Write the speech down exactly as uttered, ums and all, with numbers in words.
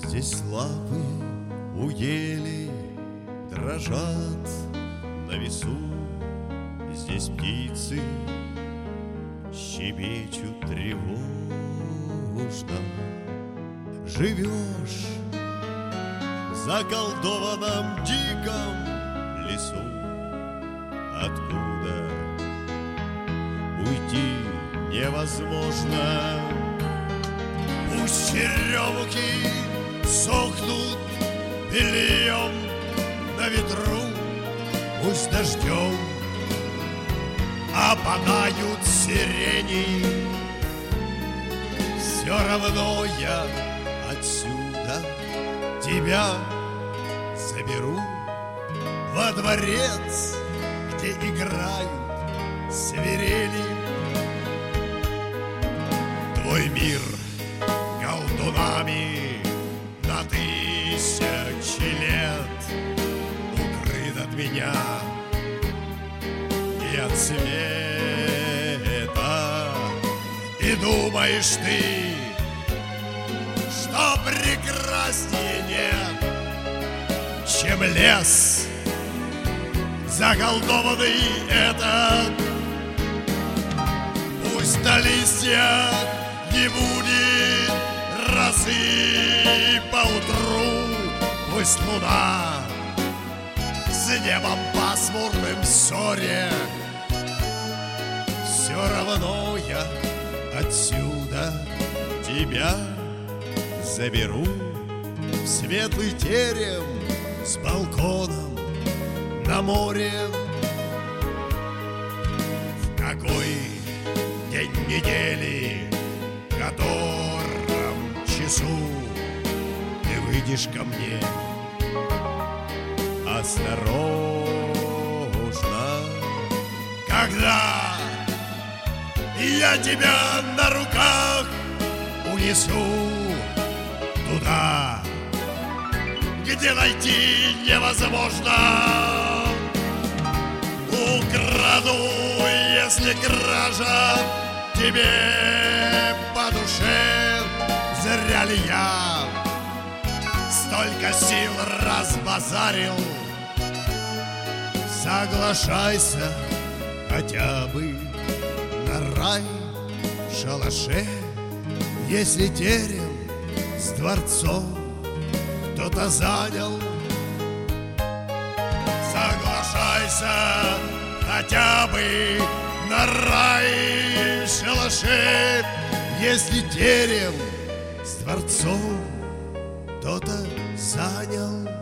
Здесь лапы у ели дрожат на весу, здесь птицы щебечут тревожно. Живешь в заколдованном диком лесу, откуда уйти невозможно. Пусть черемухи сохнут бельем на ветру, пусть дождем опадают сирени, все равно я отсюда тебя заберу во дворец, где играют свирели. Твой мир колдунами на тысячи лет укрыт от меня и от света. И думаешь ты, что прекраснее нет, чем лес заколдованный этот. Пусть на листьях не будет росы поутру, пусть луна с небом пасмурным ссоре, все равно я отсюда тебя заберу в светлый терем с балконом на море. В какой день недели, в котором часу ты выйдешь ко мне осторожно, когда я тебя на руках унесу туда, где найти невозможно. Украду, если кража тебе по душе, зря ли я столько сил разбазарил? Соглашайся хотя бы на рай в шалаше, если терем с дворцом кто-то занял. Соглашайся хотя бы на рай в шалаше, если терем с дворцом кто-то занял.